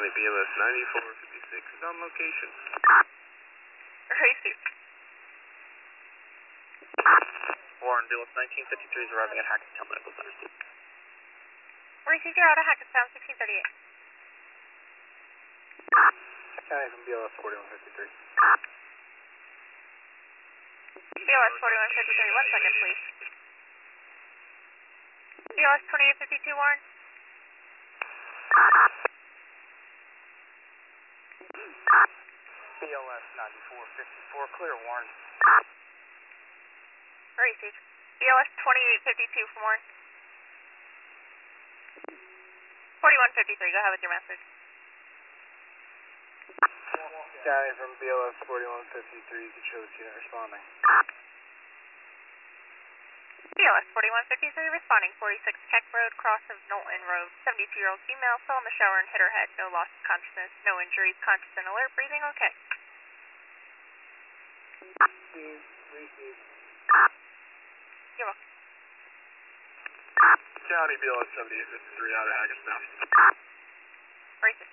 County BLS 9456 is on location. Racing. Warren, BLS 1953 is arriving at Hackettstown Medical Center. Racing, you're out of Hackettstown, 1638. County from BLS 4153. BLS 4153, 1 second, please. BLS 2852, Warren. BLS 9454, clear, Warren. Racing. BLS 2852 from Warren. 4153, go ahead with your message. County from BLS 4153, you can show the unit responding. BLS 4153 responding, 46 Tech Road, cross of Knowlton Road. 72-year-old female fell in the shower and hit her head. No loss of consciousness, no injuries, conscious and alert, breathing okay. Receive. You're welcome. County BLS 7853 out of Hackettstown. Racing.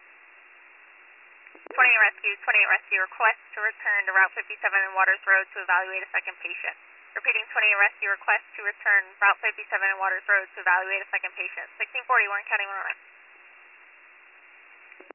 28 rescue request to return to Route 57 and Waters Road to evaluate a second patient. Repeating 28 rescue request to return Route 57 and Waters Road to evaluate a second patient. 1640 Warren County 109.